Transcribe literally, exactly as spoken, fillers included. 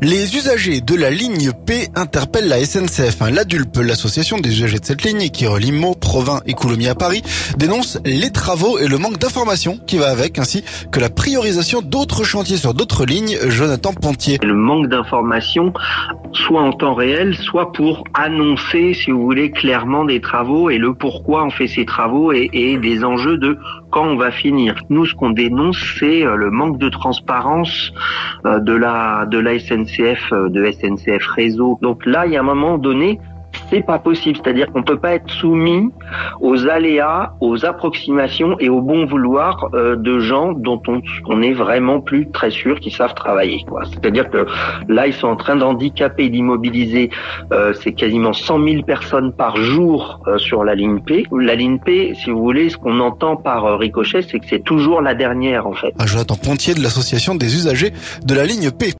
Les usagers de la ligne P interpellent la S N C F. L'A D U L P, l'association des usagers de cette ligne qui relie Meaux, Provins et Coulommiers à Paris, dénonce les travaux et le manque d'informations qui va avec, ainsi que la priorisation d'autres chantiers sur d'autres lignes. Jonathan Pontier. Le manque d'informations, soit en temps réel, soit pour annoncer, si vous voulez, clairement des travaux et le pourquoi on fait ces travaux et, et des enjeux de quand on va finir. Nous, ce qu'on dénonce, c'est le manque de transparence de la de la S N C F, de S N C F Réseau. Donc là, il y a un moment donné, c'est pas possible. C'est-à-dire qu'on peut pas être soumis aux aléas, aux approximations et au bon vouloir euh, de gens dont on, on est vraiment plus très sûr qu'ils savent travailler, quoi. C'est-à-dire que là, ils sont en train d'handicaper et d'immobiliser, euh, c'est quasiment cent mille personnes par jour euh, sur la ligne P. La ligne P, si vous voulez, ce qu'on entend par euh, ricochet, c'est que c'est toujours la dernière, en fait. Ah, Jonathan Pontier de l'association des usagers de la ligne P.